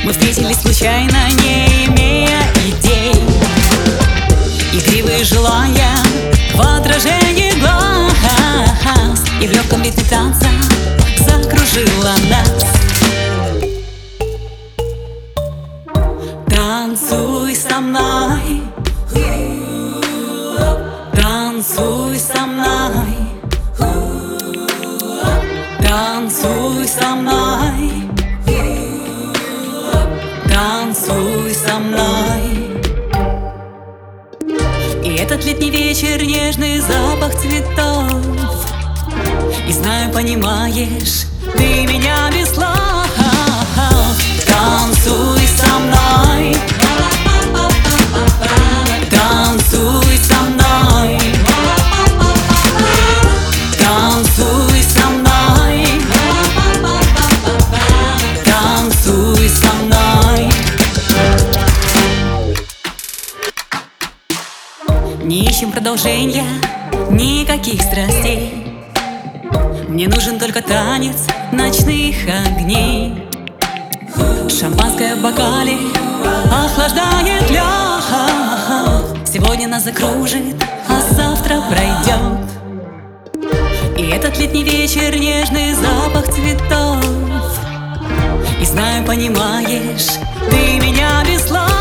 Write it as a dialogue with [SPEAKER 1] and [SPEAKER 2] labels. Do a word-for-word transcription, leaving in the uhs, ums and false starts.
[SPEAKER 1] Мы встретились случайно, не имея идей. Игривые желания в отражении глаз, и в легком ритме танца закружила нас. Танцуй со мной, танцуй со мной, танцуй со мной, танцуй со мной. И этот летний вечер, нежный запах цветов. И знаю, понимаешь, ты меня без слов. Танцуй со мной, танцуй со мной, танцуй со мной, танцуй со мной. Не ищем продолжения, никаких страстей. Мне нужен только танец ночных огней. Шампанское в бокале охлаждает лед. Сегодня нас закружит, а завтра пройдет. И этот летний вечер, нежный запах цветов. И знаю, понимаешь, ты меня без слов.